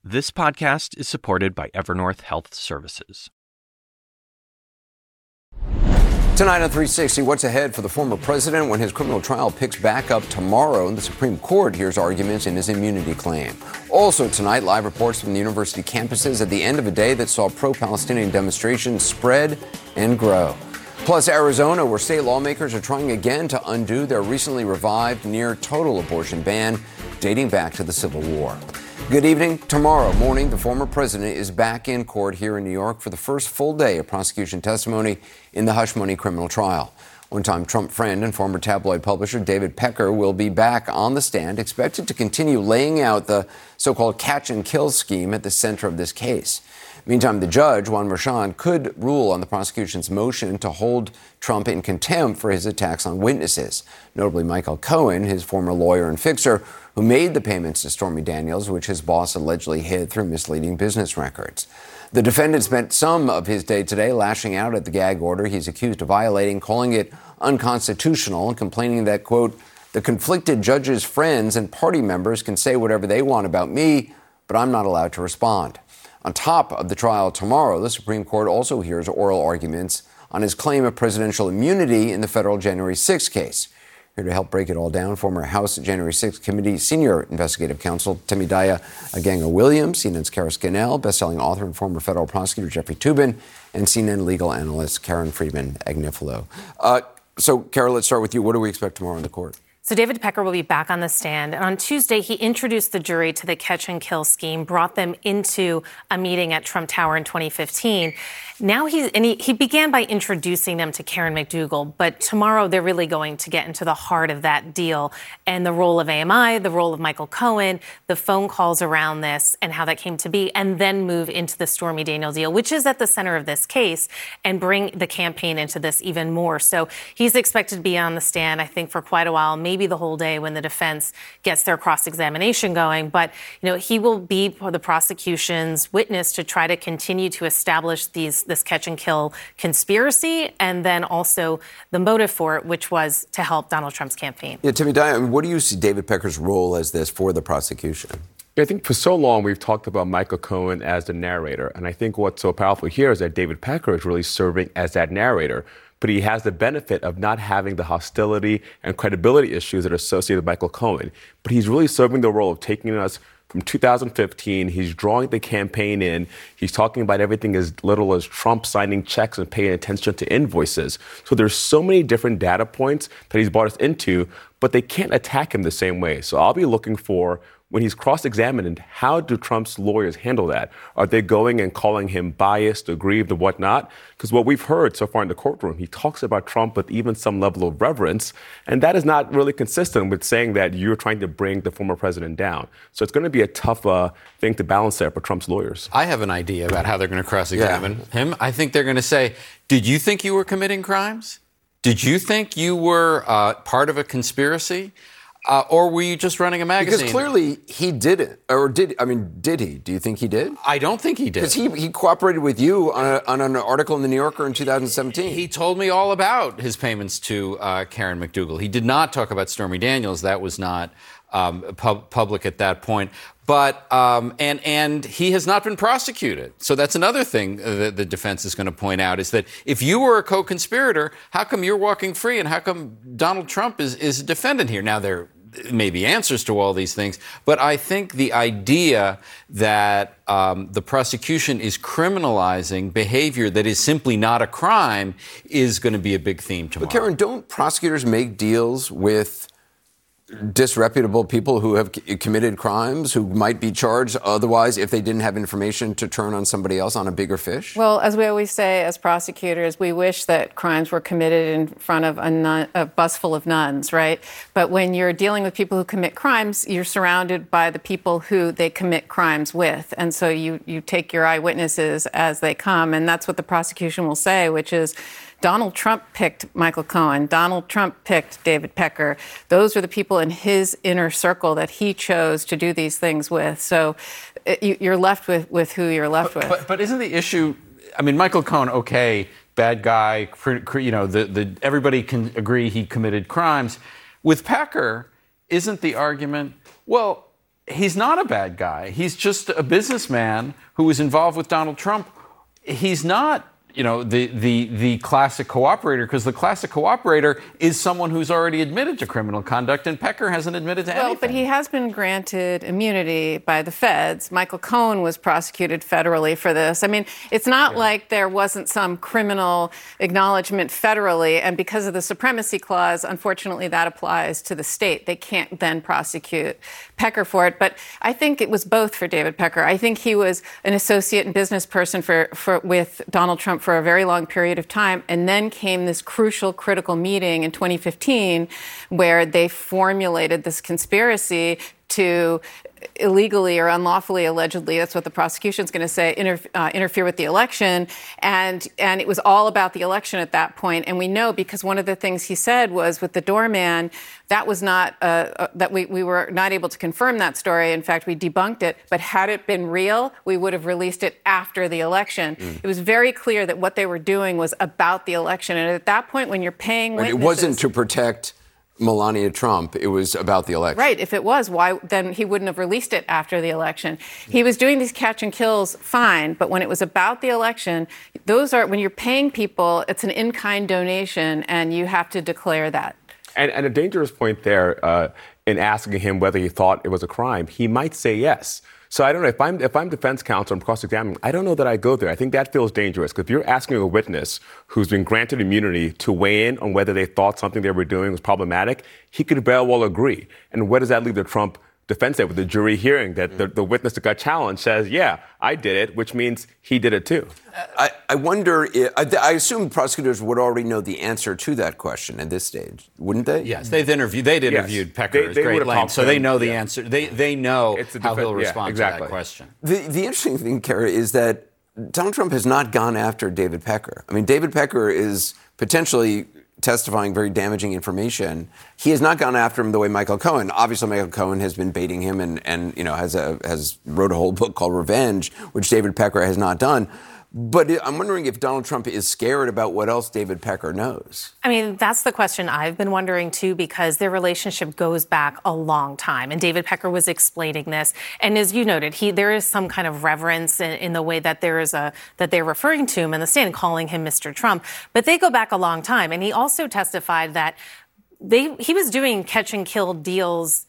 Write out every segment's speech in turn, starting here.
This podcast is supported by Evernorth Health Services. Tonight on 360, what's ahead for the former president when his criminal trial picks back up tomorrow and the Supreme Court hears arguments in his immunity claim. Also tonight, live reports from the university campuses at the end of a day that saw pro-Palestinian demonstrations spread and grow. Plus Arizona, where state lawmakers are trying again to undo their recently revived near-total abortion ban dating back to the Civil War. Good evening. Tomorrow morning, the former president is back in court here in New York for the first full day of prosecution testimony in the hush money criminal trial. One-time Trump friend and former tabloid publisher David Pecker will be back on the stand, expected to continue laying out the so-called catch-and-kill scheme at the center of this case. Meantime, the judge, Juan Merchan, could rule on the prosecution's motion to hold Trump in contempt for his attacks on witnesses, notably Michael Cohen, his former lawyer and fixer, who made the payments to Stormy Daniels, which his boss allegedly hid through misleading business records. The defendant spent some of his day today lashing out at the gag order he's accused of violating, calling it unconstitutional and complaining that, quote, the conflicted judge's friends and party members can say whatever they want about me, but I'm not allowed to respond. On top of the trial tomorrow, the Supreme Court also hears oral arguments on his claim of presidential immunity in the federal January 6 case. Here to help break it all down, former House January 6 Committee Senior Investigative Counsel Temidaya Aganga-Williams, CNN's Kara Scannell, bestselling author and former federal prosecutor Jeffrey Toobin, and CNN legal analyst Karen Friedman-Agnifilo. So, Kara, let's start with you. What do we expect tomorrow in the court? So David Pecker will be back on the stand. And on Tuesday, he introduced the jury to the catch-and-kill scheme, brought them into a meeting at Trump Tower in 2015. Now he began by introducing them to Karen McDougal, but tomorrow they're really going to get into the heart of that deal and the role of AMI, the role of Michael Cohen, the phone calls around this and how that came to be, and then move into the Stormy Daniels deal, which is at the center of this case, and bring the campaign into this even more. So he's expected to be on the stand, I think, for quite a while, maybe the whole day when the defense gets their cross-examination going. But, he will be the prosecution's witness to try to continue to establish this catch-and-kill conspiracy, and then also the motive for it, which was to help Donald Trump's campaign. Yeah, Timmy, what do you see David Pecker's role as this for the prosecution? I think for so long we've talked about Michael Cohen as the narrator, and I think what's so powerful here is that David Pecker is really serving as that narrator. But he has the benefit of not having the hostility and credibility issues that are associated with Michael Cohen. But he's really serving the role of taking us from 2015. He's drawing the campaign in. He's talking about everything as little as Trump signing checks and paying attention to invoices. So there's so many different data points that he's brought us into, but they can't attack him the same way. So I'll be looking for, when he's cross-examined, how do Trump's lawyers handle that? Are they going and calling him biased, aggrieved, and whatnot? Because what we've heard so far in the courtroom, he talks about Trump with even some level of reverence, and that is not really consistent with saying that you're trying to bring the former president down. So it's going to be a tough thing to balance there for Trump's lawyers. I have an idea about how they're going to cross-examine him. I think they're going to say, did you think you were committing crimes? Did you think you were part of a conspiracy? Or were you just running a magazine? Because clearly he didn't. Or did he? Do you think he did? I don't think he did. Because he cooperated with you on an article in The New Yorker in 2017. He told me all about his payments to Karen McDougal. He did not talk about Stormy Daniels. That was not public at that point. But and he has not been prosecuted. So that's another thing that the defense is going to point out, is that if you were a co-conspirator, how come you're walking free, and how come Donald Trump is a defendant here? Now, there may be answers to all these things, but I think the idea that the prosecution is criminalizing behavior that is simply not a crime is going to be a big theme tomorrow. But Karen, don't prosecutors make deals with disreputable people who have committed crimes, who might be charged otherwise if they didn't have information to turn on somebody else, on a bigger fish? Well, as we always say as prosecutors, we wish that crimes were committed in front of a bus full of nuns, right? But when you're dealing with people who commit crimes, you're surrounded by the people who they commit crimes with. And so you take your eyewitnesses as they come. And that's what the prosecution will say, which is, Donald Trump picked Michael Cohen. Donald Trump picked David Pecker. Those are the people in his inner circle that he chose to do these things with. So you're left with who you're left with. But isn't the issue, I mean, Michael Cohen, okay, bad guy, everybody can agree he committed crimes. With Pecker, isn't the argument, well, he's not a bad guy. He's just a businessman who was involved with Donald Trump. He's not, the classic cooperator, because the classic cooperator is someone who's already admitted to criminal conduct, and Pecker hasn't admitted to anything. Well, but he has been granted immunity by the feds. Michael Cohen was prosecuted federally for this. I mean, it's not like there wasn't some criminal acknowledgement federally, and because of the supremacy clause, unfortunately, that applies to the state. They can't then prosecute Pecker for it. But I think it was both for David Pecker. I think he was an associate and business person with Donald Trump for a very long period of time. And then came this crucial, critical meeting in 2015 where they formulated this conspiracy to illegally or unlawfully, allegedly, that's what the prosecution's going to say, interfere with the election. And it was all about the election at that point. And we know because one of the things he said was with the doorman, that was not, that we were not able to confirm that story. In fact, we debunked it. But had it been real, we would have released it after the election. It was very clear that what they were doing was about the election. And at that point, when you're paying witnesses... It wasn't to protect Melania Trump. It was about the election. Right. If it was, why then he wouldn't have released it after the election? He was doing these catch and kills fine, but when it was about the election, when you're paying people, it's an in-kind donation, and you have to declare that. And a dangerous point there in asking him whether he thought it was a crime, he might say yes. So I don't know, if I'm defense counsel and cross-examining, I don't know that I go there. I think that feels dangerous, because if you're asking a witness who's been granted immunity to weigh in on whether they thought something they were doing was problematic, he could very well agree. And where does that leave the Trump defense with the jury hearing that the witness that got challenged says, yeah, I did it, which means he did it too? I wonder, I assume prosecutors would already know the answer to that question at this stage, wouldn't they? Yes, they'd interviewed Pecker at great length, so they know the answer. They know how he'll respond to that question. The interesting thing, Kara, is that Donald Trump has not gone after David Pecker. I mean, David Pecker is potentially testifying very damaging information. He has not gone after him the way Michael Cohen. Obviously, Michael Cohen has been baiting him and has wrote a whole book called Revenge, which David Pecker has not done. But I'm wondering if Donald Trump is scared about what else David Pecker knows. I mean, that's the question I've been wondering, too, because their relationship goes back a long time. And David Pecker was explaining this. And as you noted, there is some kind of reverence in the way that that they're referring to him in the stand, calling him Mr. Trump. But they go back a long time. And he also testified that he was doing catch and kill deals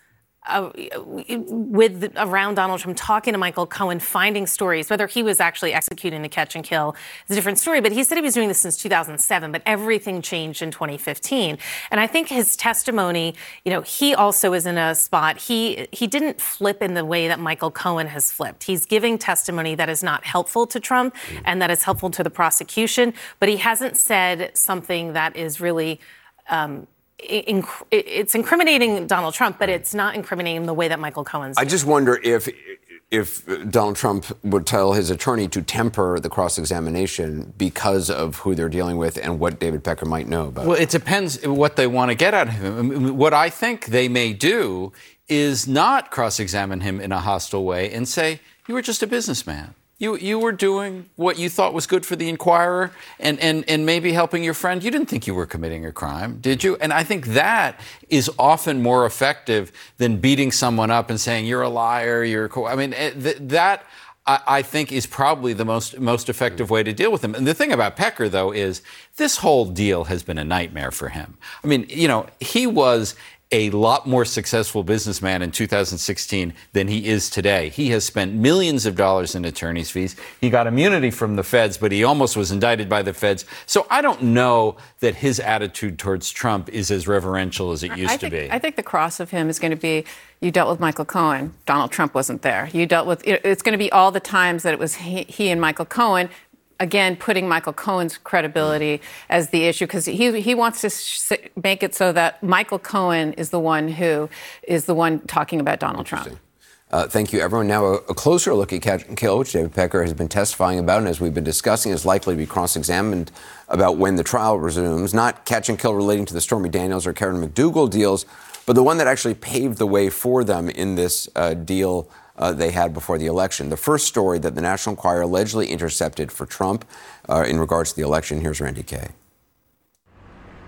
around Donald Trump, talking to Michael Cohen, finding stories. Whether he was actually executing the catch and kill is a different story. But he said he was doing this since 2007, but everything changed in 2015. And I think his testimony, he also is in a spot. He didn't flip in the way that Michael Cohen has flipped. He's giving testimony that is not helpful to Trump and that is helpful to the prosecution. But he hasn't said something that is really it's incriminating Donald Trump, but it's not incriminating the way that Michael Cohen's doing. I just wonder if Donald Trump would tell his attorney to temper the cross-examination because of who they're dealing with and what David Pecker might know about. Well, it depends what they want to get out of him. I mean, what I think they may do is not cross-examine him in a hostile way and say, you were just a businessman. You were doing what you thought was good for the Inquirer and maybe helping your friend. You didn't think you were committing a crime, did you? And I think that is often more effective than beating someone up and saying, you're a liar, I think is probably the most effective way to deal with him. And the thing about Pecker, though, is this whole deal has been a nightmare for him. I mean, he was a lot more successful businessman in 2016 than he is today. He has spent millions of dollars in attorney's fees. He got immunity from the feds, but he almost was indicted by the feds. So I don't know that his attitude towards Trump is as reverential as it used to be. I think the cross of him is going to be, you dealt with Michael Cohen. Donald Trump wasn't there. You dealt with, it's going to be all the times that it was he and Michael Cohen. Again, putting Michael Cohen's credibility as the issue, because he wants to make it so that Michael Cohen is the one who is the one talking about Donald Trump. Thank you, everyone. Now, a closer look at catch and kill, which David Pecker has been testifying about, and as we've been discussing, is likely to be cross-examined about when the trial resumes. Not catch and kill relating to the Stormy Daniels or Karen McDougal deals, but the one that actually paved the way for them in this deal they had before the election. The first story that the National Enquirer allegedly intercepted for Trump in regards to the election. Here's Randy Kaye.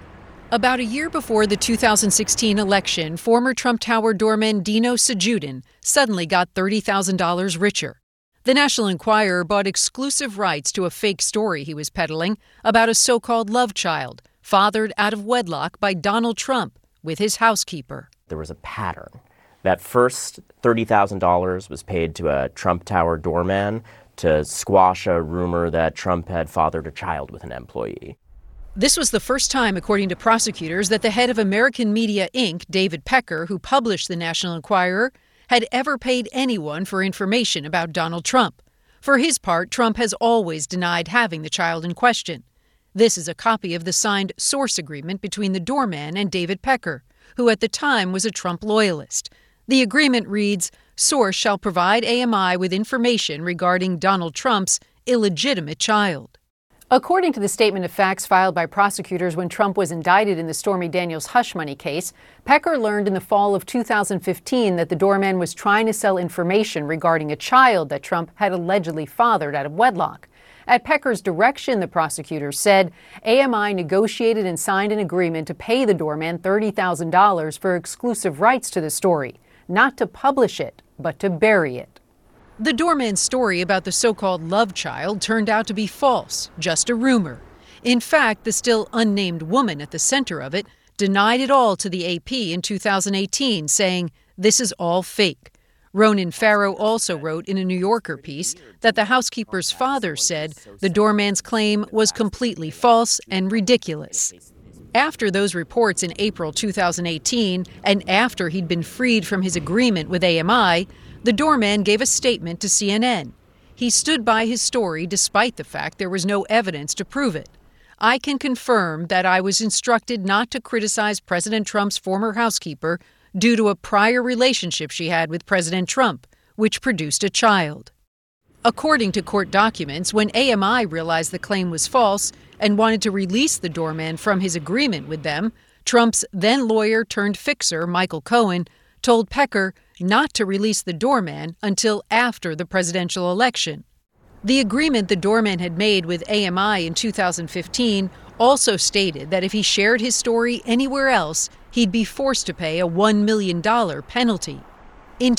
About a year before the 2016 election, former Trump Tower doorman Dino Sajudin suddenly got $30,000 richer. The National Enquirer bought exclusive rights to a fake story he was peddling about a so-called love child, fathered out of wedlock by Donald Trump with his housekeeper. There was a pattern. That first $30,000 was paid to a Trump Tower doorman to squash a rumor that Trump had fathered a child with an employee. This was the first time, according to prosecutors, that the head of American Media Inc., David Pecker, who published the National Enquirer, had ever paid anyone for information about Donald Trump. For his part, Trump has always denied having the child in question. This is a copy of the signed source agreement between the doorman and David Pecker, who at the time was a Trump loyalist. The agreement reads, "Source shall provide AMI with information regarding Donald Trump's illegitimate child." According to the statement of facts filed by prosecutors when Trump was indicted in the Stormy Daniels hush money case, Pecker learned in the fall of 2015 that the doorman was trying to sell information regarding a child that Trump had allegedly fathered out of wedlock. At Pecker's direction, the prosecutors said, AMI negotiated and signed an agreement to pay the doorman $30,000 for exclusive rights to the story, not to publish it, but to bury it. The doorman's story about the so-called love child turned out to be false, just a rumor. In fact, the still unnamed woman at the center of it denied it all to the AP in 2018, saying, "This is all fake." Ronan Farrow also wrote in a New Yorker piece that the housekeeper's father said the doorman's claim was completely false and ridiculous. After those reports in April 2018, and after he'd been freed from his agreement with AMI, the doorman gave a statement to CNN. He stood by his story despite the fact there was no evidence to prove it. "I can confirm that I was instructed not to criticize President Trump's former housekeeper due to a prior relationship she had with President Trump, which produced a child." According to court documents, when AMI realized the claim was false and wanted to release the doorman from his agreement with them, Trump's then lawyer turned fixer, Michael Cohen, told Pecker not to release the doorman until after the presidential election. The agreement the doorman had made with AMI in 2015 also stated that if he shared his story anywhere else, he'd be forced to pay a $1 million penalty. In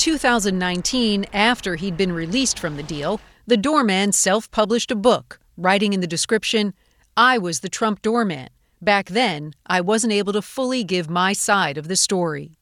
2019, after he'd been released from the deal, the doorman self-published a book, writing in the description, "I was the Trump doorman. Back then, I wasn't able to fully give my side of the story."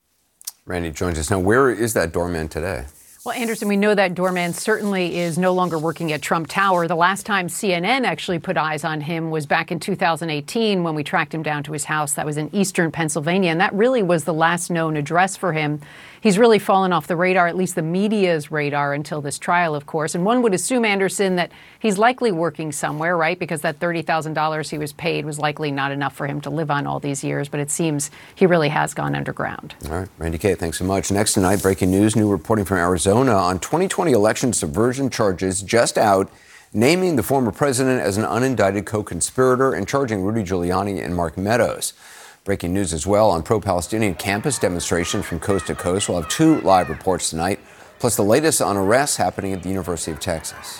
Randy joins us now. Where is that doorman today? Well, Anderson, we know that doorman certainly is no longer working at Trump Tower. The last time CNN actually put eyes on him was back in 2018 when we tracked him down to his house. That was in eastern Pennsylvania, and that really was the last known address for him. He's really fallen off the radar, at least the media's radar, until this trial, of course. And one would assume, Anderson, that he's likely working somewhere, right? Because that $30,000 he was paid was likely not enough for him to live on all these years. But it seems he really has gone underground. All right. Randy Kay, thanks so much. Next tonight, breaking news, new reporting from Arizona on 2020 election subversion charges just out, naming the former president as an unindicted co-conspirator and charging Rudy Giuliani and Mark Meadows. Breaking news as well on pro-Palestinian campus demonstrations from coast to coast. We'll have 2 live reports tonight, plus the latest on arrests happening at the University of Texas.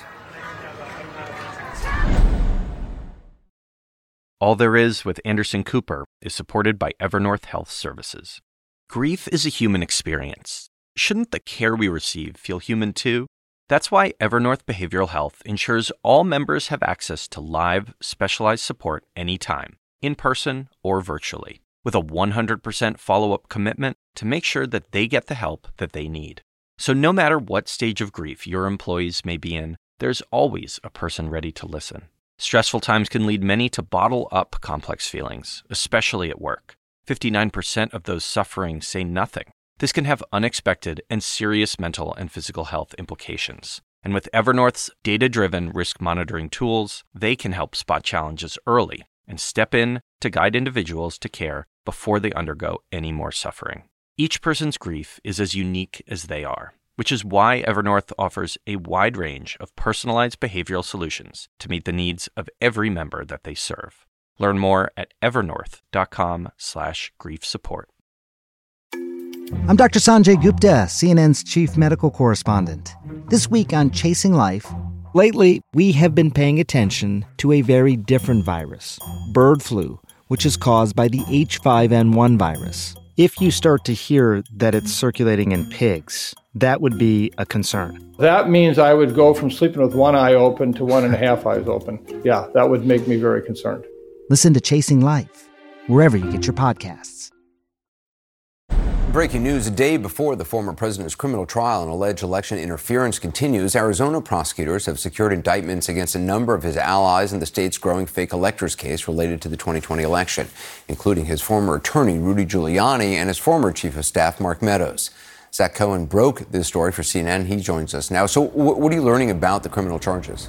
All There Is with Anderson Cooper is supported by Evernorth Health Services. Grief is a human experience. Shouldn't the care we receive feel human too? That's why Evernorth Behavioral Health ensures all members have access to live, specialized support anytime, in person or virtually, with a 100% follow-up commitment to make sure that they get the help that they need. So no matter what stage of grief your employees may be in, there's always a person ready to listen. Stressful times can lead many to bottle up complex feelings, especially at work. 59% of those suffering say nothing. This can have unexpected and serious mental and physical health implications. And with Evernorth's data-driven risk monitoring tools, they can help spot challenges early and step in to guide individuals to care before they undergo any more suffering. Each person's grief is as unique as they are, which is why Evernorth offers a wide range of personalized behavioral solutions to meet the needs of every member that they serve. Learn more at evernorth.com/grief support. I'm Dr. Sanjay Gupta, CNN's chief medical correspondent. This week on Chasing Life, lately we have been paying attention to a very different virus, bird flu, which is caused by the H5N1 virus. If you start to hear that it's circulating in pigs, that would be a concern. That means I would go from sleeping with one eye open to 1.5 eyes open. Yeah, that would make me very concerned. Listen to Chasing Life, wherever you get your podcasts. Breaking news: a day before the former president's criminal trial and alleged election interference continues, Arizona prosecutors have secured indictments against a number of his allies in the state's growing fake electors case related to the 2020 election, including his former attorney, Rudy Giuliani, and his former chief of staff, Mark Meadows. Zach Cohen broke this story for CNN. He joins us now. So what are you learning about the criminal charges?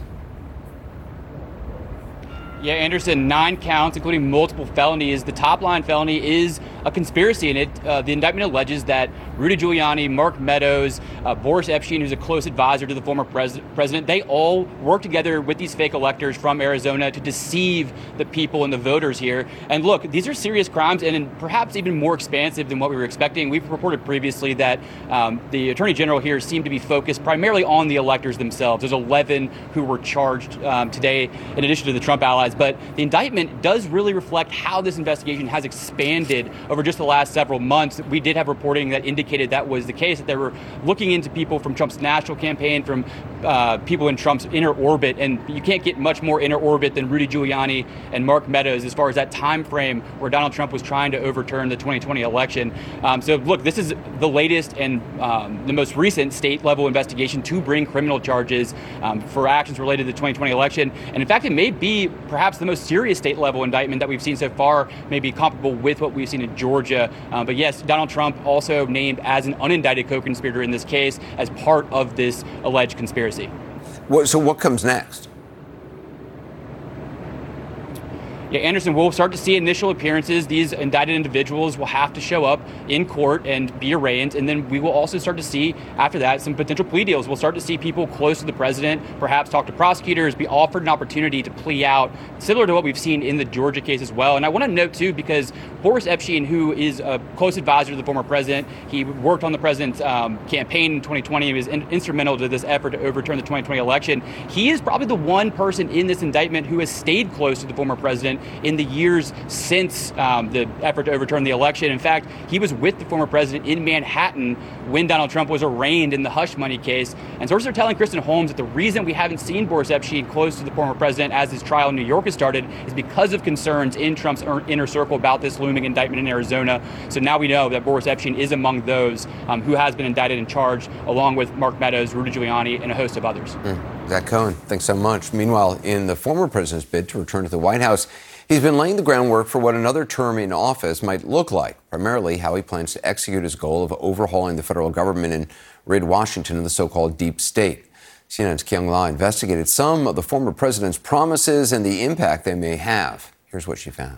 Yeah, Anderson, 9 counts, including multiple felonies. The top line felony is a conspiracy, and the indictment alleges that Rudy Giuliani, Mark Meadows, Boris Epshteyn, who's a close advisor to the former president, they all work together with these fake electors from Arizona to deceive the people and the voters here. And look, these are serious crimes and perhaps even more expansive than what we were expecting. We've reported previously that the Attorney General here seemed to be focused primarily on the electors themselves. There's 11 who were charged today, in addition to the Trump allies. But the indictment does really reflect how this investigation has expanded over just the last several months. We did have reporting that indicated that was the case, that they were looking into people from Trump's national campaign, from people in Trump's inner orbit. And you can't get much more inner orbit than Rudy Giuliani and Mark Meadows as far as that time frame where Donald Trump was trying to overturn the 2020 election. So look, this is the latest and the most recent state-level investigation to bring criminal charges for actions related to the 2020 election. And in fact, it may be perhaps the most serious state-level indictment that we've seen so far, maybe comparable with what we've seen in Georgia. But yes, Donald Trump also named as an unindicted co-conspirator in this case as part of this alleged conspiracy. So what comes next? Yeah, Anderson, we'll start to see initial appearances. These indicted individuals will have to show up in court and be arraigned. And then we will also start to see, after that, some potential plea deals. We'll start to see people close to the president perhaps talk to prosecutors, be offered an opportunity to plea out, similar to what we've seen in the Georgia case as well. And I want to note, too, because Boris Epshteyn, who is a close advisor to the former president, he worked on the president's campaign in 2020. He was instrumental to this effort to overturn the 2020 election. He is probably the one person in this indictment who has stayed close to the former president in the years since the effort to overturn the election. In fact, he was with the former president in Manhattan when Donald Trump was arraigned in the hush money case. And sources are telling Kristen Holmes that the reason we haven't seen Boris Epshteyn close to the former president as his trial in New York has started is because of concerns in Trump's inner circle about this looming indictment in Arizona. So now we know that Boris Epshteyn is among those who has been indicted and charged, along with Mark Meadows, Rudy Giuliani, and a host of others. Zach Cohen, thanks so much. Meanwhile, in the former president's bid to return to the White House, he's been laying the groundwork for what another term in office might look like, primarily how he plans to execute his goal of overhauling the federal government and rid Washington of the so-called deep state. CNN's Kyung La investigated some of the former president's promises and the impact they may have. Here's what she found.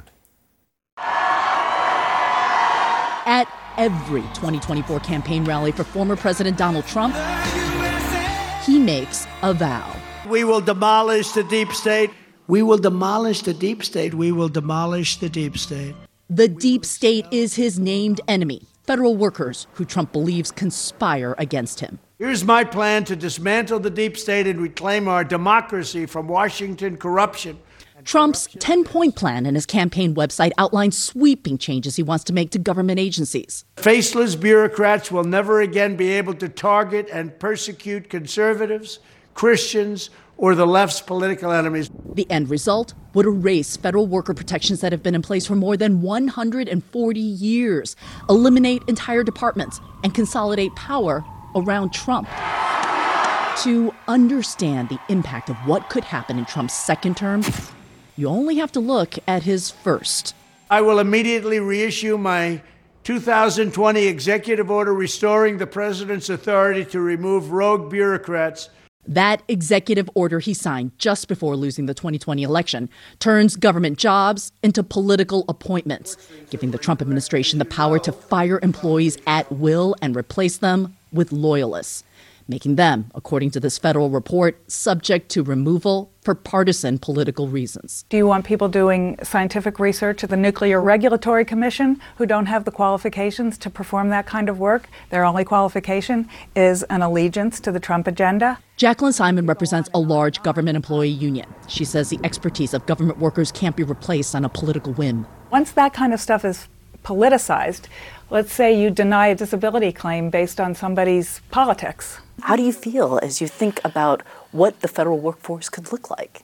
At every 2024 campaign rally for former President Donald Trump, he makes a vow. We will demolish the deep state. We will demolish the deep state. We will demolish the deep state. The deep state is his named enemy, federal workers who Trump believes conspire against him. Here's my plan to dismantle the deep state and reclaim our democracy from Washington corruption. Trump's 10-point plan and his campaign website outlines sweeping changes he wants to make to government agencies. Faceless bureaucrats will never again be able to target and persecute conservatives, Christians, or the left's political enemies. The end result would erase federal worker protections that have been in place for more than 140 years, eliminate entire departments, and consolidate power around Trump. To understand the impact of what could happen in Trump's second term, you only have to look at his first. I will immediately reissue my 2020 executive order restoring the president's authority to remove rogue bureaucrats. That executive order he signed just before losing the 2020 election turns government jobs into political appointments, giving the Trump administration the power to fire employees at will and replace them with loyalists. making them, according to this federal report, subject to removal for partisan political reasons. Do you want people doing scientific research at the Nuclear Regulatory Commission who don't have the qualifications to perform that kind of work? Their only qualification is an allegiance to the Trump agenda? Jacqueline Simon represents a large government employee union. She says the expertise of government workers can't be replaced on a political whim. Once that kind of stuff is politicized, let's say you deny a disability claim based on somebody's politics. How do you feel as you think about what the federal workforce could look like?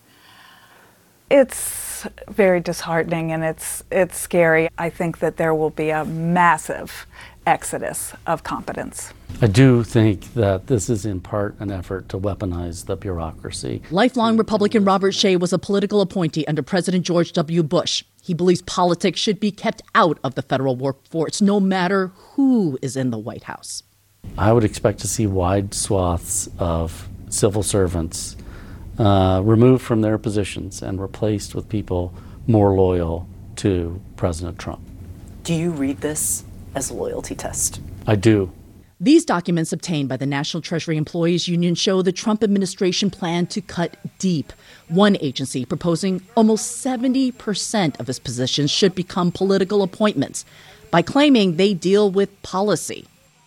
It's very disheartening and it's scary. I think that there will be a massive exodus of competence. I do think that this is in part an effort to weaponize the bureaucracy. Lifelong Republican Robert Shea was a political appointee under President George W. Bush. He believes politics should be kept out of the federal workforce, no matter who is in the White House. I would expect to see wide swaths of civil servants removed from their positions and replaced with people more loyal to President Trump. Do you read this as a loyalty test? I do. These documents obtained by the National Treasury Employees Union show the Trump administration planned to cut deep. One agency proposing almost 70% of its positions should become political appointments by claiming they deal with policy.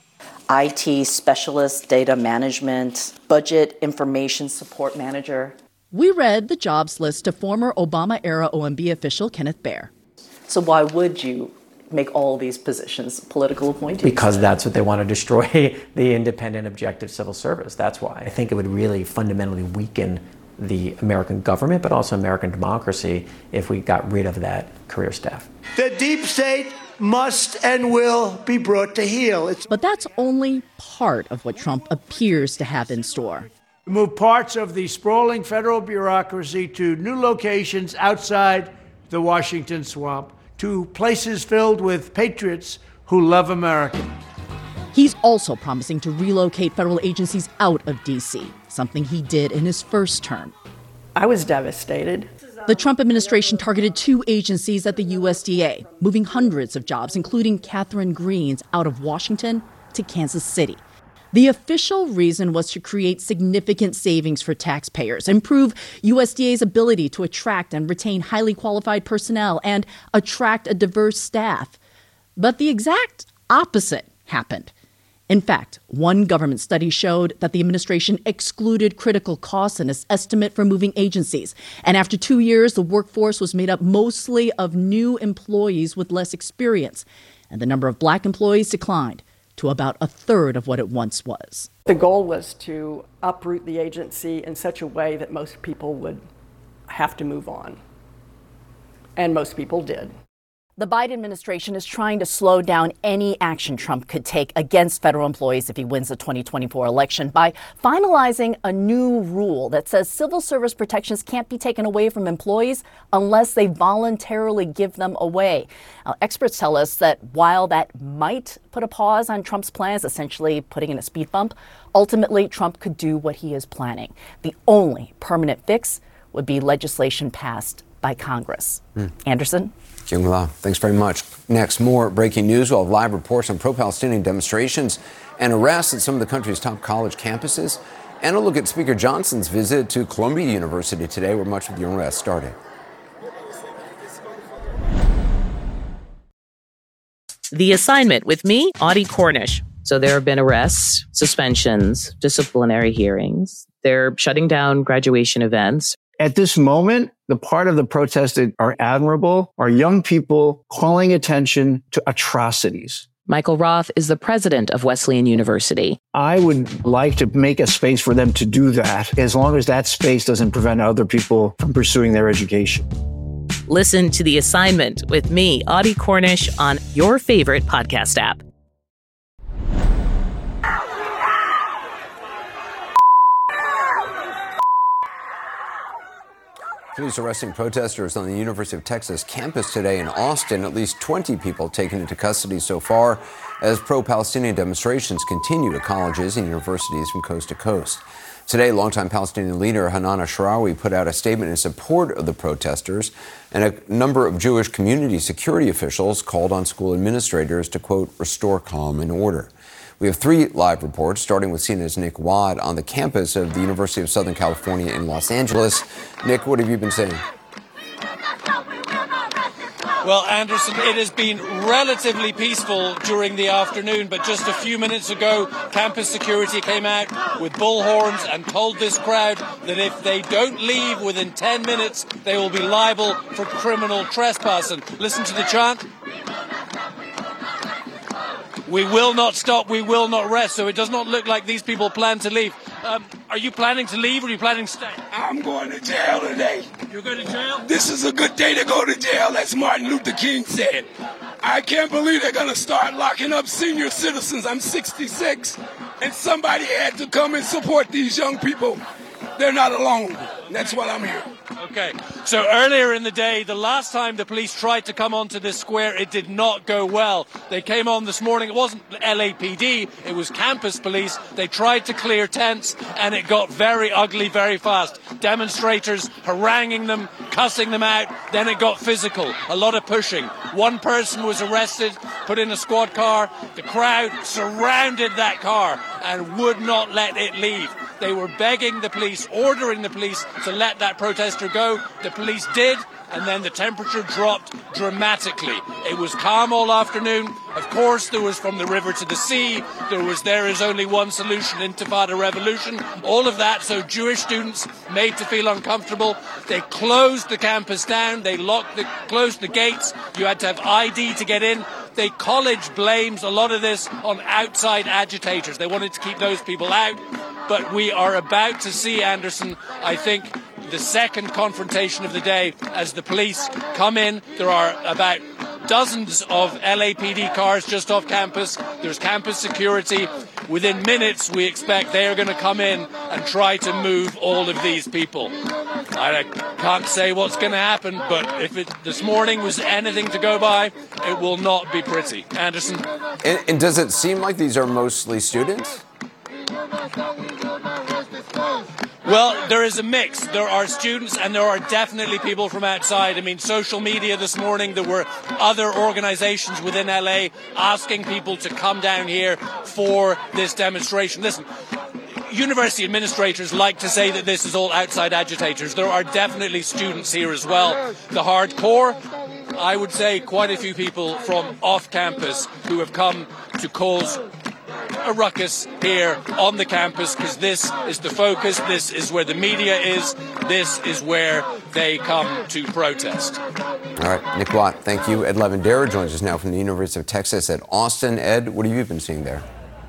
IT specialist, data management, budget information support manager. We read the jobs list to former Obama-era OMB official Kenneth Baer. So why would you make all these positions political appointees? Because that's what they want to destroy, the independent, objective civil service. That's why. I think it would really fundamentally weaken the American government, but also American democracy, if we got rid of that career staff. The deep state must and will be brought to heel. But that's only part of what Trump appears to have in store. Move parts of the sprawling federal bureaucracy to new locations outside the Washington swamp, to places filled with patriots who love America. He's also promising to relocate federal agencies out of D.C., something he did in his first term. I was devastated. The Trump administration targeted 2 agencies at the USDA, moving hundreds of jobs, including Catherine Green's, out of Washington to Kansas City. The official reason was to create significant savings for taxpayers, improve USDA's ability to attract and retain highly qualified personnel, and attract a diverse staff. But the exact opposite happened. In fact, one government study showed that the administration excluded critical costs in its estimate for moving agencies. And after 2 years, the workforce was made up mostly of new employees with less experience. And the number of black employees declined to about a third of what it once was. The goal was to uproot the agency in such a way that most people would have to move on. And most people did. The Biden administration is trying to slow down any action Trump could take against federal employees if he wins the 2024 election by finalizing a new rule that says civil service protections can't be taken away from employees unless they voluntarily give them away. Now, experts tell us that while that might put a pause on Trump's plans, essentially putting in a speed bump, ultimately Trump could do what he is planning. The only permanent fix would be legislation passed by Congress. Anderson? Kyung-La, thanks very much. Next, more breaking news. We'll have live reports on pro-Palestinian demonstrations and arrests at some of the country's top college campuses. And a look at Speaker Johnson's visit to Columbia University today, where much of the unrest started. The Assignment with me, Audie Cornish. So there have been arrests, suspensions, disciplinary hearings. They're shutting down graduation events. At this moment, the part of the protests that are admirable are young people calling attention to atrocities. Michael Roth is the president of Wesleyan University. I would like to make a space for them to do that, as long as that space doesn't prevent other people from pursuing their education. Listen to The Assignment with me, Audie Cornish, on your favorite podcast app. Police arresting protesters on the University of Texas campus today in Austin. At least 20 people taken into custody so far as pro-Palestinian demonstrations continue at colleges and universities from coast to coast. Today, longtime Palestinian leader Hanan Ashrawi put out a statement in support of the protesters, and a number of Jewish community security officials called on school administrators to, quote, restore calm and order. We have 3 live reports, starting with CNN's Nick Watt on the campus of the University of Southern California in Los Angeles. Nick, what have you been saying? Well, Anderson, it has been relatively peaceful during the afternoon, but just a few minutes ago, campus security came out with bullhorns and told this crowd that if they don't leave within 10 minutes, they will be liable for criminal trespass. And listen to the chant. We will not stop, we will not rest. So it does not look like these people plan to leave. Are you planning to leave or are you planning to stay? I'm going to jail today. You're going to jail? This is a good day to go to jail, as Martin Luther King said. I can't believe they're going to start locking up senior citizens. I'm 66, and somebody had to come and support these young people. They're not alone. That's why I'm here. Okay, so earlier in the day, the last time the police tried to come onto this square, it did not go well. They came on this morning, it wasn't LAPD, it was campus police. They tried to clear tents, and it got very ugly very fast. Demonstrators haranguing them, cussing them out, then it got physical, a lot of pushing. One person was arrested, put in a squad car. The crowd surrounded that car and would not let it leave. They were begging the police, ordering the police to let that protester go. The police did, and then the temperature dropped dramatically. It was calm all afternoon. Of course, there was from the river to the sea. There is only one solution, Intifada revolution. All of that, so Jewish students made to feel uncomfortable. They closed the campus down. They closed the gates. You had to have ID to get in. The college blames a lot of this on outside agitators. They wanted to keep those people out. But we are about to see, Anderson, I think, the second confrontation of the day as the police come in. There are about dozens of LAPD cars just off campus. There's campus security. Within minutes, we expect they are going to come in and try to move all of these people. I can't say what's going to happen, but if this morning was anything to go by, it will not be pretty. Anderson? And does it seem like these are mostly students? Well, there is a mix. There are students and there are definitely people from outside. I mean, social media this morning, there were other organizations within LA asking people to come down here for this demonstration. Listen, university administrators like to say that this is all outside agitators. There are definitely students here as well. The hardcore, I would say quite a few people from off campus who have come to cause a ruckus here on the campus because this is the focus, this is where the media is, this is where they come to protest. All right, Nick Watt, thank you. Ed Lavandera joins us now from the University of Texas at Austin. Ed, what have you been seeing there?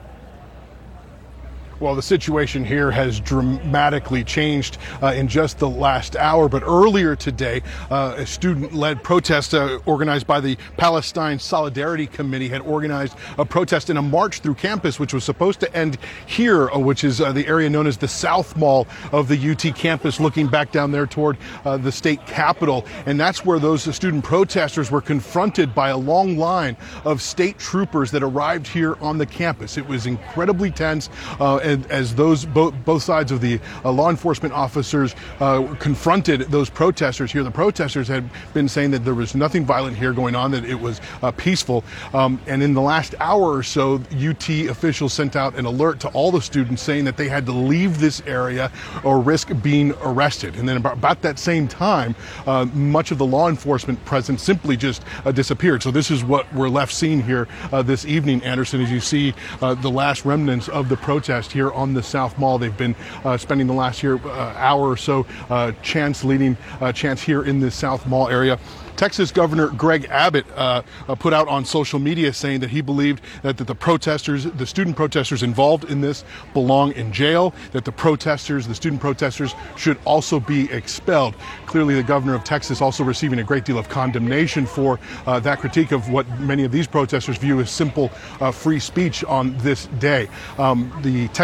Well, the situation here has dramatically changed in just the last hour. But earlier today, a student-led protest organized by the Palestine Solidarity Committee had organized a protest and a march through campus, which was supposed to end here, which is the area known as the South Mall of the UT campus, looking back down there toward the state capitol. And that's where those student protesters were confronted by a long line of state troopers that arrived here on the campus. It was incredibly tense. As those both sides of the law enforcement officers confronted those protesters here. The protesters had been saying that there was nothing violent here going on, that it was peaceful. And in the last hour or so, UT officials sent out an alert to all the students saying that they had to leave this area or risk being arrested. And then about that same time, much of the law enforcement presence simply just disappeared. So this is what we're left seeing here this evening, Anderson, as you see the last remnants of the protest here on the South Mall. They've been spending the last hour or so chants here in the South Mall area. Texas Governor Greg Abbott put out on social media saying that he believed that the student protesters involved in this belong in jail, that the student protesters should also be expelled. Clearly, the governor of Texas also receiving a great deal of condemnation for that critique of what many of these protesters view as simple free speech on this day. The Texas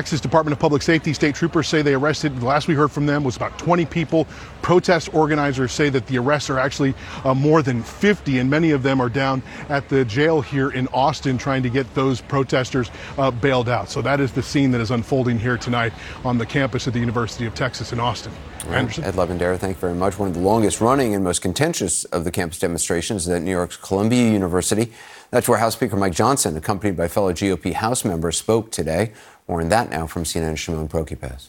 Texas Department of Public Safety state troopers say they arrested, the last we heard from them was about 20 people. Protest organizers say that the arrests are actually more than 50, and many of them are down at the jail here in Austin trying to get those protesters bailed out. So that is the scene that is unfolding here tonight on the campus of the University of Texas in Austin. Anderson? Ed Levendare, thank you very much. One of the longest running and most contentious of the campus demonstrations is at New York's Columbia University. That's where House Speaker Mike Johnson, accompanied by fellow GOP House members, spoke today. More on that now from CNN's Shimon Prokupecz.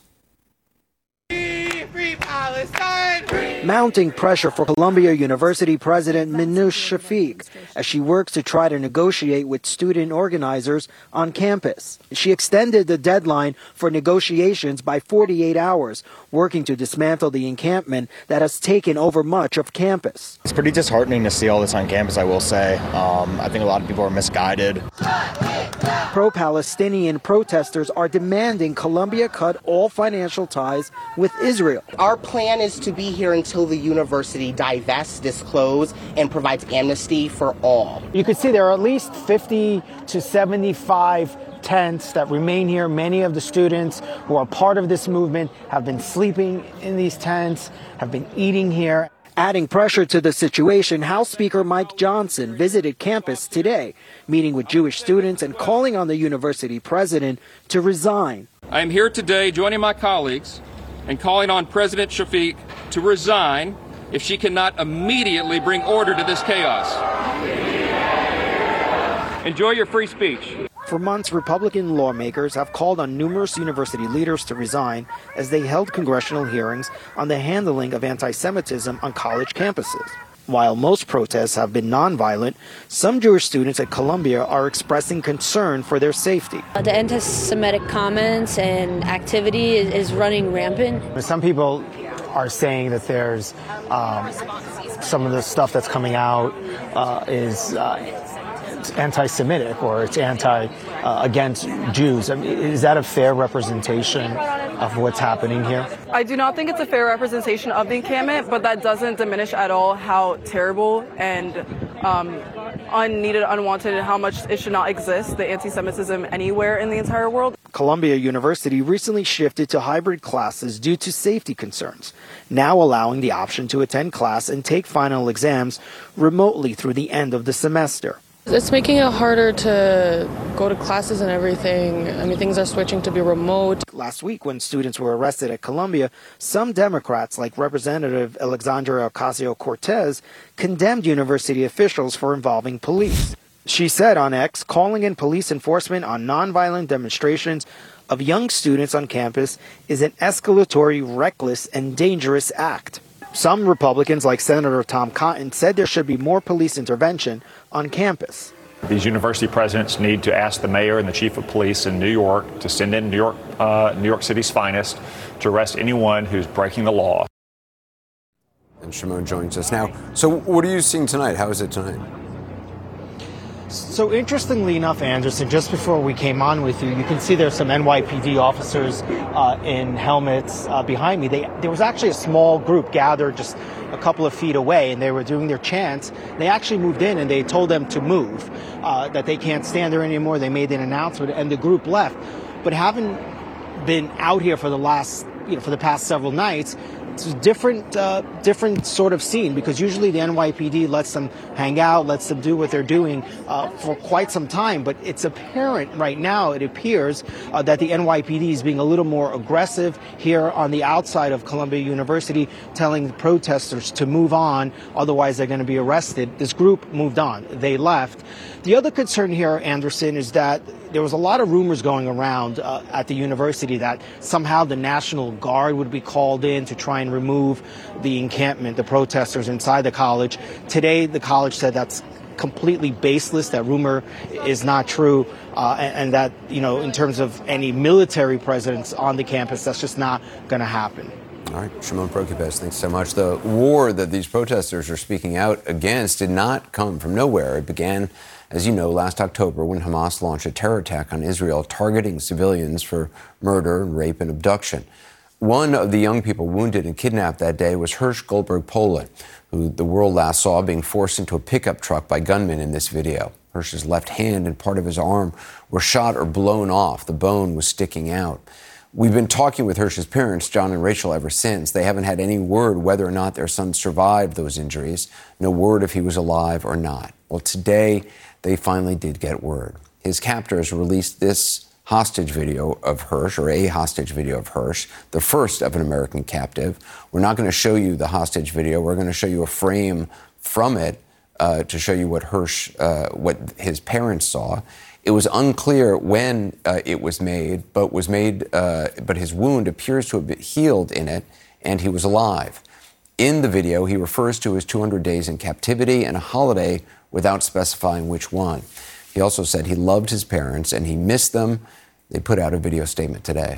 Free Palestine! Mounting pressure for Columbia University President Minouche Shafik as she works to try to negotiate with student organizers on campus. She extended the deadline for negotiations by 48 hours, working to dismantle the encampment that has taken over much of campus. It's pretty disheartening to see all this on campus, I will say. I think a lot of people are misguided. Pro-Palestinian protesters are demanding Columbia cut all financial ties with Israel. Our plan is to be here until the university divests, disclose, and provides amnesty for all. You can see there are at least 50 to 75 tents that remain here. Many of the students who are part of this movement have been sleeping in these tents, have been eating here. Adding pressure to the situation, House Speaker Mike Johnson visited campus today, meeting with Jewish students and calling on the university president to resign. I am here today joining my colleagues and calling on President Shafik to resign if she cannot immediately bring order to this chaos. Enjoy your free speech. For months, Republican lawmakers have called on numerous university leaders to resign as they held congressional hearings on the handling of anti-Semitism on college campuses. While most protests have been nonviolent, some Jewish students at Columbia are expressing concern for their safety. The anti-Semitic comments and activity is running rampant. Some people are saying that there's some of the stuff that's coming out is anti-Semitic or it's against Jews. I mean, is that a fair representation of what's happening here? I do not think it's a fair representation of the encampment, but that doesn't diminish at all how terrible and unneeded, unwanted, and how much it should not exist, the anti-Semitism anywhere in the entire world. Columbia University recently shifted to hybrid classes due to safety concerns, now allowing the option to attend class and take final exams remotely through the end of the semester. It's making it harder to go to classes and everything. I mean, things are switching to be remote. Last week, when students were arrested at Columbia, some Democrats, like Representative Alexandria Ocasio-Cortez, condemned university officials for involving police. She said on X, calling in police enforcement on nonviolent demonstrations of young students on campus is an escalatory, reckless, and dangerous act. Some Republicans, like Senator Tom Cotton, said there should be more police intervention on campus. These university presidents need to ask the mayor and the chief of police in New York to send in New York City's finest to arrest anyone who's breaking the law. And Shimon joins us now. So what are you seeing tonight? How is it tonight? So interestingly enough, Anderson, just before we came on with you, you can see there's some NYPD officers in helmets behind me. There was actually a small group gathered just a couple of feet away, and they were doing their chants. They actually moved in, and they told them to move, that they can't stand there anymore. They made an announcement, and the group left. But having been out here for the past several nights, it's a different sort of scene, because usually the NYPD lets them hang out, lets them do what they're doing for quite some time. But it's apparent right now, it appears that the NYPD is being a little more aggressive here on the outside of Columbia University, telling the protesters to move on, otherwise they're going to be arrested. This group moved on. They left. The other concern here, Anderson, is that there was a lot of rumors going around at the university that somehow the National Guard would be called in to try and remove the encampment, the protesters inside the college. Today, the college said that's completely baseless. That rumor is not true, and that, in terms of any military presence on the campus, that's just not going to happen. All right, Shimon Prokupecz, thanks so much. The war that these protesters are speaking out against did not come from nowhere. It began, as you know, last October when Hamas launched a terror attack on Israel, targeting civilians for murder, rape, and abduction. One of the young people wounded and kidnapped that day was Hirsch Goldberg Poland, who the world last saw being forced into a pickup truck by gunmen in this video. Hirsch's left hand and part of his arm were shot or blown off. The bone was sticking out. We've been talking with Hirsch's parents, John and Rachel, ever since. They haven't had any word whether or not their son survived those injuries. No word if he was alive or not. Well, today, they finally did get word. His captors released this hostage video of Hirsch, or a hostage video of Hirsch, the first of an American captive. We're not going to show you the hostage video. We're going to show you a frame from it to show you what what his parents saw. It was unclear when it was made, but his wound appears to have been healed in it, and he was alive. In the video, he refers to his 200 days in captivity and a holiday without specifying which one. He also said he loved his parents and he missed them. They put out a video statement today.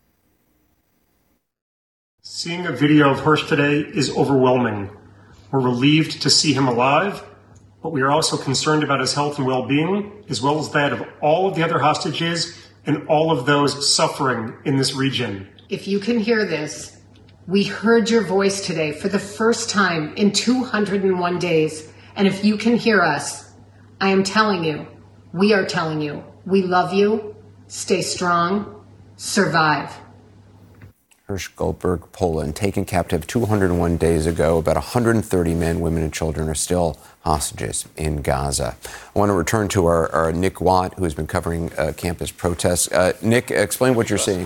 Seeing a video of Hirsch today is overwhelming. We're relieved to see him alive, but we are also concerned about his health and well-being, as well as that of all of the other hostages and all of those suffering in this region. If you can hear this, we heard your voice today for the first time in 201 days. And if you can hear us, I am telling you, we are telling you, we love you, stay strong, survive. Hirsch Goldberg, Poland, taken captive 201 days ago. About 130 men, women, and children are still hostages in Gaza. I want to return to our Nick Watt, who has been covering campus protests. Nick, explain what you're seeing.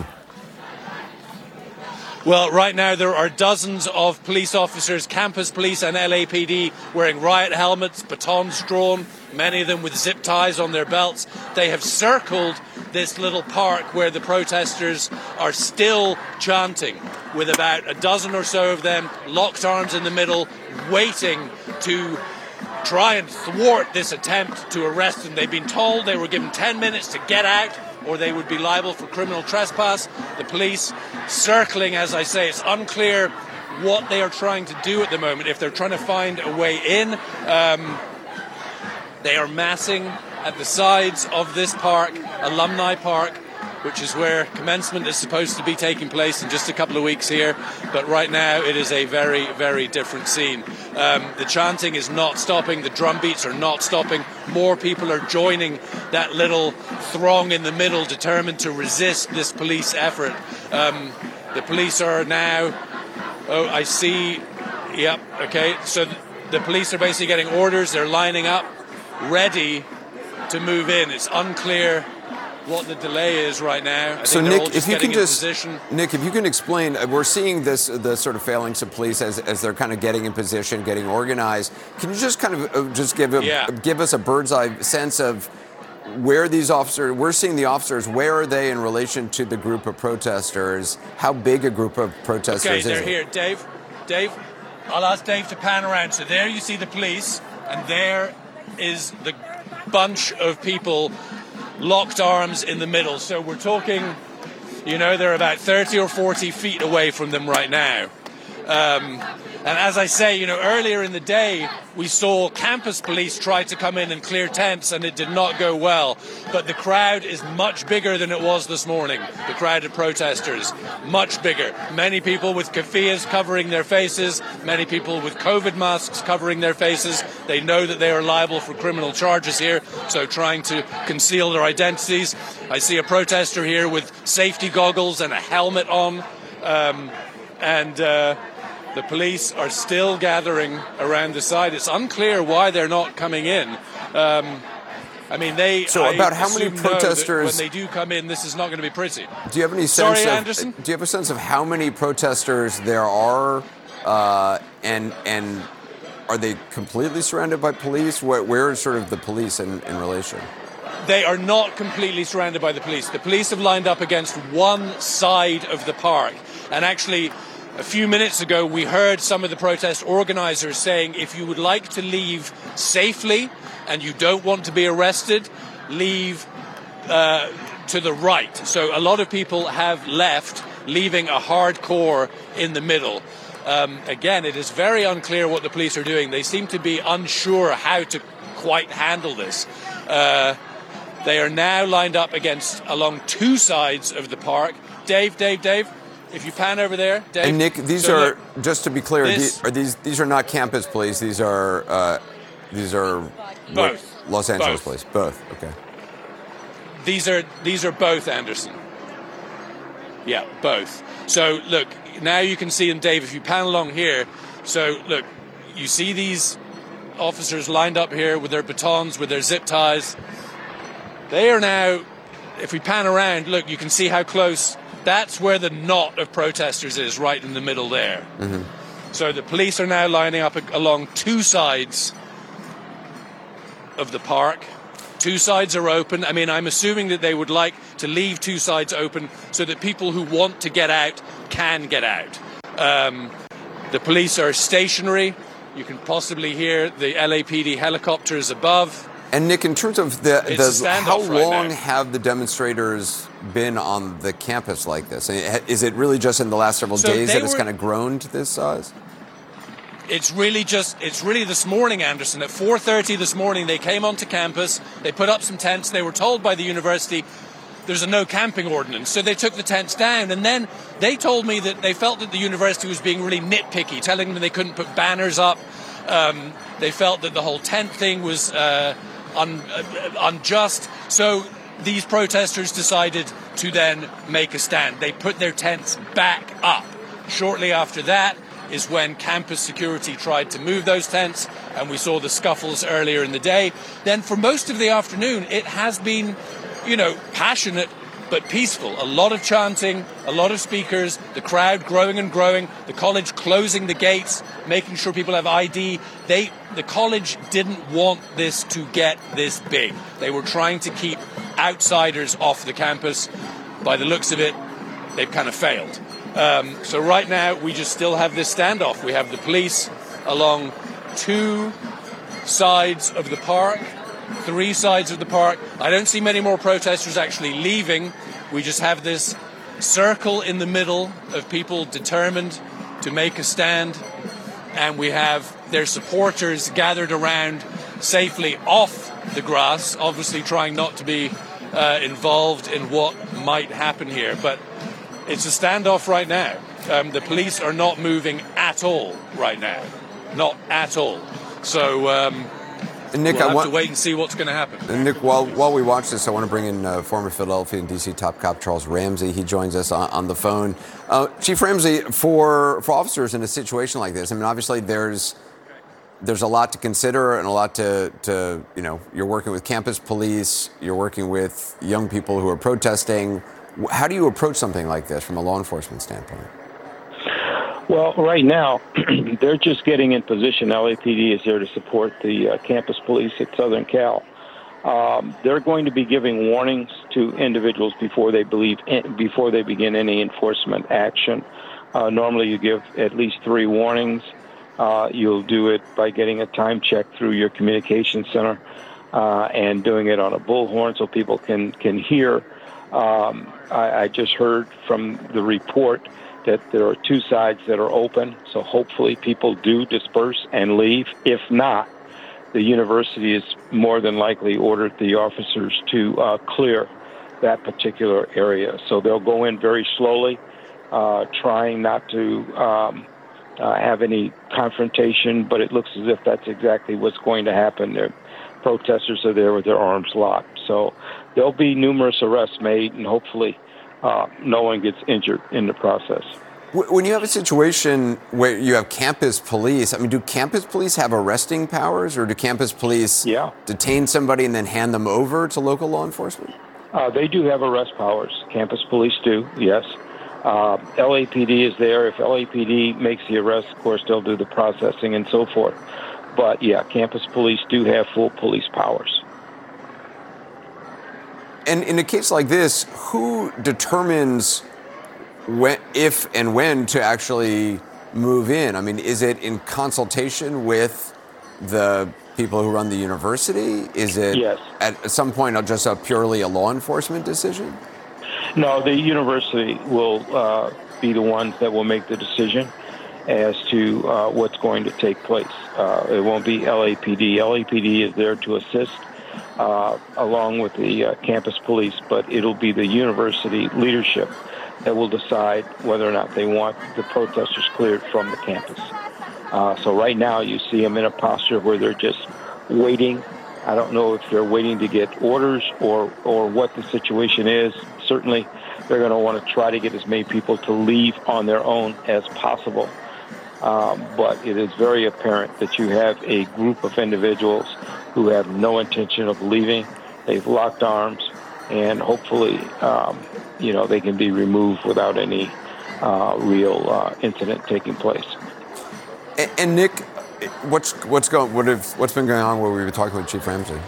Well, right now there are dozens of police officers, campus police and LAPD, wearing riot helmets, batons drawn, many of them with zip ties on their belts. They have circled this little park where the protesters are still chanting, with about a dozen or so of them locked arms in the middle, waiting to try and thwart this attempt to arrest them. They've been told they were given 10 minutes to get out, or they would be liable for criminal trespass. The police circling, as I say. It's unclear what they are trying to do at the moment, if they're trying to find a way in. They are massing at the sides of this park, Alumni Park, which is where commencement is supposed to be taking place in just a couple of weeks here. But right now it is a very, very different scene. The chanting is not stopping. The drum beats are not stopping. More people are joining that little throng in the middle, determined to resist this police effort. The police are now... Oh, I see. Yep, okay. So the police are basically getting orders. They're lining up, ready to move in. It's unclear what the delay is right now. So Nick, if you can explain, we're seeing the sort of phalanx of police as they're kind of getting in position, getting organized. Can you just kind of give us a bird's eye sense of where these officers, we're seeing the officers, where are they in relation to the group of protesters? How big a group of protesters is it? Okay, they're here. Dave, I'll ask Dave to pan around. So there you see the police, and there is the bunch of people locked arms in the middle. So we're talking, they're about 30 or 40 feet away from them right now. And as I say, earlier in the day, we saw campus police try to come in and clear tents, and it did not go well. But the crowd is much bigger than it was this morning. The crowd of protesters, much bigger. Many people with keffiyehs covering their faces, many people with COVID masks covering their faces. They know that they are liable for criminal charges here, so trying to conceal their identities. I see a protester here with safety goggles and a helmet on, the police are still gathering around the side. It's unclear why they're not coming in. About how many protesters? When they do come in, this is not going to be pretty. Do you have any sense? Sorry, Anderson? Do you have a sense of how many protesters there are, and are they completely surrounded by police? Where is sort of the police in relation? They are not completely surrounded by the police. The police have lined up against one side of the park, and actually, a few minutes ago, we heard some of the protest organizers saying, if you would like to leave safely and you don't want to be arrested, leave to the right. So a lot of people have left, leaving a hardcore in the middle. Again, it is very unclear what the police are doing. They seem to be unsure how to quite handle this. They are now lined up along two sides of the park. Dave. If you pan over there, Dave. And Nick, just to be clear, these are not campus police. These are both. Los Angeles Both. police? Both. Okay. These are both, Anderson. Yeah, both. So look, now you can see them, Dave, if you pan along here. So look, you see these officers lined up here with their batons, with their zip ties. They are now, if we pan around, look, you can see how close. That's where the knot of protesters is, right in the middle there. Mm-hmm. So the police are now lining up along two sides of the park. Two sides are open. I mean, I'm assuming that they would like to leave two sides open so that people who want to get out can get out. The police are stationary. You can possibly hear the LAPD helicopters above. And Nick, in terms of how long have the demonstrators been on the campus like this? Is it really just in the last several days that it's kind of grown to this size? It's really this morning, Anderson. At 4:30 this morning, they came onto campus. They put up some tents. They were told by the university there's a no camping ordinance, so they took the tents down. And then they told me that they felt that the university was being really nitpicky, telling them they couldn't put banners up. They felt that the whole tent thing was unjust. So these protesters decided to then make a stand. They put their tents back up. Shortly after that is when campus security tried to move those tents, and we saw the scuffles earlier in the day. Then for most of the afternoon, it has been, passionate but peaceful. A lot of chanting, a lot of speakers, the crowd growing and growing, the college closing the gates, making sure people have ID. The college didn't want this to get this big. They were trying to keep outsiders off the campus. By the looks of it, they've kind of failed. So right now, we just still have this standoff. We have the police along two sides of the park, three sides of the park. I don't see many more protesters actually leaving. We just have this circle in the middle of people determined to make a stand. And we have their supporters gathered around safely off the grass, obviously trying not to be involved in what might happen here. But it's a standoff right now. The police are not moving at all right now. Not at all. So Nick, we'll have to wait and see what's going to happen. And Nick, while we watch this, I want to bring in former Philadelphia and D.C. top cop Charles Ramsey. He joins us on the phone. Chief Ramsey, for officers in a situation like this, I mean, obviously there's a lot to consider and a lot to you're working with campus police, you're working with young people who are protesting. How do you approach something like this from a law enforcement standpoint? Well, right now, they're just getting in position. LAPD is there to support the campus police at Southern Cal. They're going to be giving warnings to individuals before they begin any enforcement action. Normally, you give at least 3 warnings. You'll do it by getting a time check through your communication center and doing it on a bullhorn so people can hear. I just heard from the report that there are 2 sides that are open, so hopefully people do disperse and leave. If not, the university is more than likely ordered the officers to clear that particular area. So they'll go in very slowly, trying not to have any confrontation, but it looks as if that's exactly what's going to happen. The protesters are there with their arms locked. So there'll be numerous arrests made, and hopefully no one gets injured in the process. When you have a situation where you have campus police, I mean, do campus police have arresting powers, or do campus police detain somebody and then hand them over to local law enforcement? They do have arrest powers. Campus police do, yes. LAPD is there. If LAPD makes the arrest, of course, they'll do the processing and so forth. But, yeah, campus police do have full police powers. And in a case like this, who determines if and when to actually move in? I mean, is it in consultation with the people who run the university? Is it at some point just purely a law enforcement decision? No, the university will be the ones that will make the decision as to what's going to take place. It won't be LAPD. LAPD is there to assist along with the campus police, but it'll be the university leadership that will decide whether or not they want the protesters cleared from the campus. So right now you see them in a posture where they're just waiting I don't know if they're waiting to get orders or what the situation is. Certainly, they're going to want to try to get as many people to leave on their own as possible. But it is very apparent that you have a group of individuals who have no intention of leaving. They've locked arms, and hopefully, they can be removed without any real incident taking place. And Nick, what's been going on where we were talking with Chief Ramsey?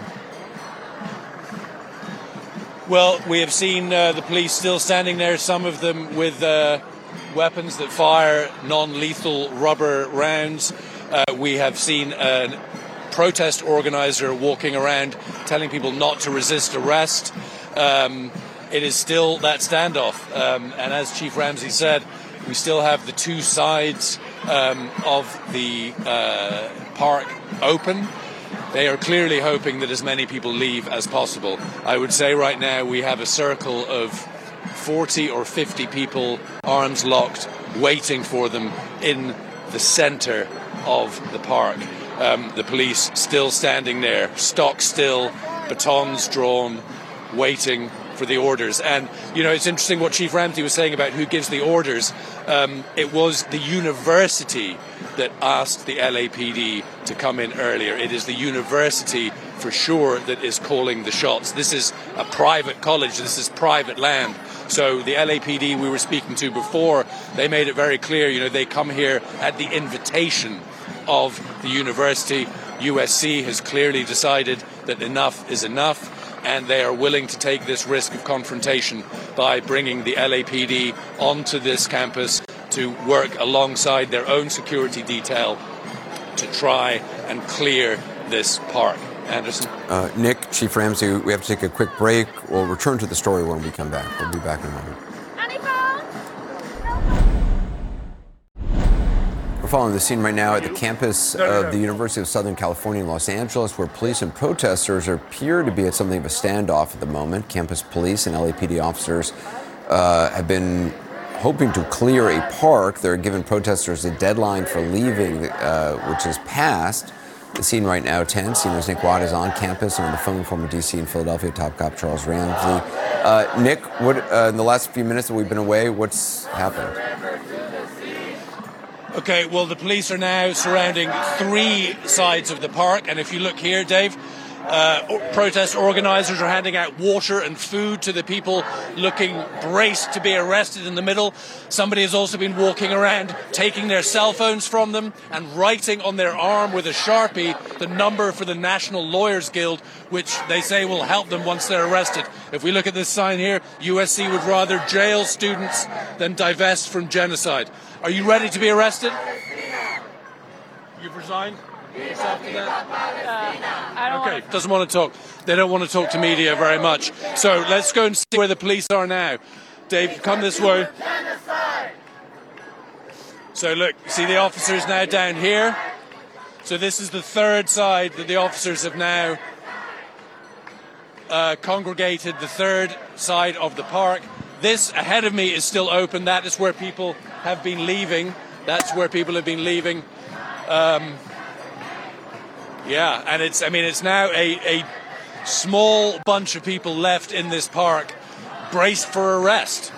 Well, we have seen the police still standing there, some of them with weapons that fire non-lethal rubber rounds. We have seen a protest organizer walking around telling people not to resist arrest. It is still that standoff. And as Chief Ramsey said, we still have the two sides of the park open. They are clearly hoping that as many people leave as possible. I would say right now we have a circle of 40 or 50 people, arms locked, waiting for them in the center of the park. The police still standing there, stock still, batons drawn, waiting for the orders. And, it's interesting what Chief Ramsey was saying about who gives the orders. It was the university that asked the LAPD to come in earlier. It is the university, for sure, that is calling the shots. This is a private college. This is private land. So the LAPD we were speaking to before, they made it very clear, they come here at the invitation of the university. USC has clearly decided that enough is enough, and they are willing to take this risk of confrontation by bringing the LAPD onto this campus to work alongside their own security detail to try and clear this park. Anderson? Nick, Chief Ramsey, we have to take a quick break. We'll return to the story when we come back. We'll be back in a moment. We're following the scene right now at the campus of the University of Southern California in Los Angeles, where police and protesters appear to be at something of a standoff at the moment. Campus police and LAPD officers have been hoping to clear a park. They're giving protesters a deadline for leaving, which is passed. The scene right now tense. CNN's Nick Watt is on campus and on the phone from D.C. and Philadelphia, top cop Charles Ramsey. Nick, what in the last few minutes that we've been away, what's happened? Okay, well, the police are now surrounding three sides of the park, and if you look here, Dave, protest organizers are handing out water and food to the people looking braced to be arrested in the middle. Somebody has also been walking around taking their cell phones from them and writing on their arm with a Sharpie the number for the National Lawyers Guild, which they say will help them once they're arrested. If we look at this sign here, USC would rather jail students than divest from genocide. Are you ready to be arrested? You've resigned? After that? I don't Okay, doesn't want to talk. They don't want to talk to media very much. So let's go and see where the police are now. Dave, come this way. So look, see the officers now down here. So this is the third side that the officers have now congregated, the third side of the park. This ahead of me is still open. That is where people have been leaving. That's where people have been leaving. Yeah, and it's now a small bunch of people left in this park, braced for arrest.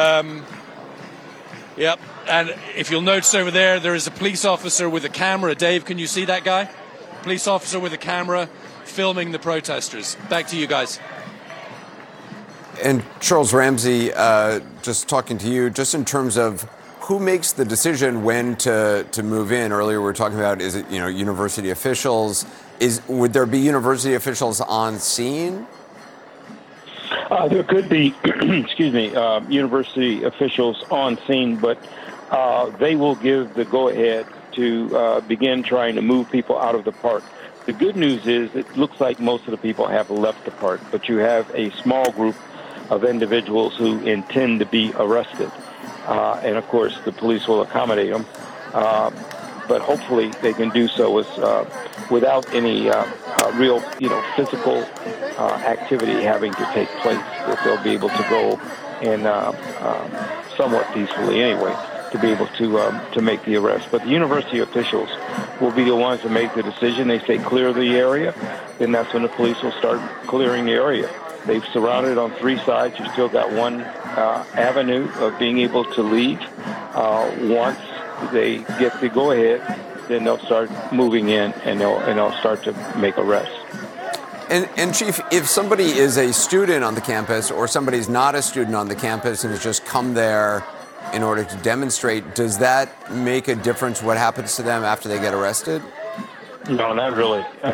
Yep, and if you'll notice over there, there is a police officer with a camera. Dave, can you see that guy? Police officer with a camera filming the protesters. Back to you guys. And Charles Ramsey, just talking to you, just in terms of who makes the decision when to move in? Earlier we were talking about, is it, university officials? Would there be university officials on scene? There could be, university officials on scene, but they will give the go-ahead to begin trying to move people out of the park. The good news is it looks like most of the people have left the park, but you have a small group of individuals who intend to be arrested. And, of course, the police will accommodate them. But hopefully they can do so without any real, physical activity having to take place, that they'll be able to go in somewhat peacefully anyway. to be able to make the arrest. But the university officials will be the ones to make the decision. They say clear the area, then that's when the police will start clearing the area. They've surrounded it on three sides. You've still got one avenue of being able to leave. Once they get the go-ahead, then they'll start moving in and they'll start to make arrests. And Chief, if somebody is a student on the campus or somebody's not a student on the campus and has just come there in order to demonstrate, does that make a difference what happens to them after they get arrested? No, not really. I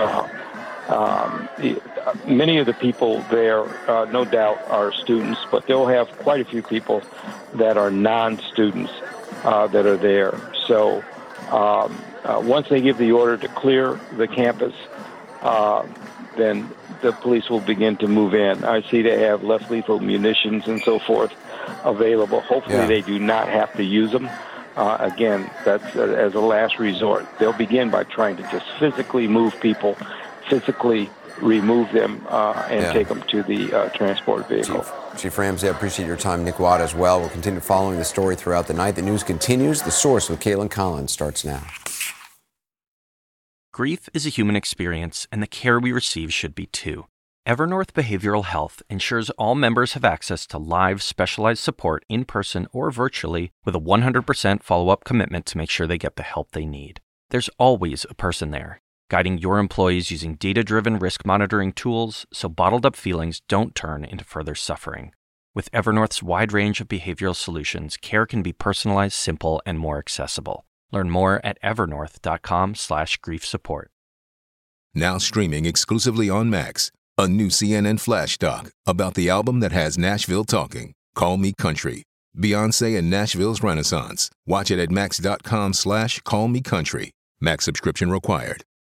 mean, many of the people there, no doubt, are students, but they'll have quite a few people that are non-students that are there. So once they give the order to clear the campus, then the police will begin to move in. I see they have less lethal munitions and so forth available. Hopefully they do not have to use them. Again, that's as a last resort. They'll begin by trying to just physically move people, physically remove them, and take them to the transport vehicle. Chief Ramsey, I appreciate your time. Nick Watt as well. We'll continue following the story throughout the night. The news continues. The Source with Kaitlan Collins starts now. Grief is a human experience, and the care we receive should be too. Evernorth Behavioral Health ensures all members have access to live, specialized support in person or virtually with a 100% follow-up commitment to make sure they get the help they need. There's always a person there, guiding your employees using data-driven risk monitoring tools so bottled-up feelings don't turn into further suffering. With Evernorth's wide range of behavioral solutions, care can be personalized, simple, and more accessible. Learn more at evernorth.com/grief support. Now streaming exclusively on Max, a new CNN Flash doc about the album that has Nashville talking, Call Me Country, Beyoncé and Nashville's Renaissance. Watch it at max.com/callmecountry. Max subscription required.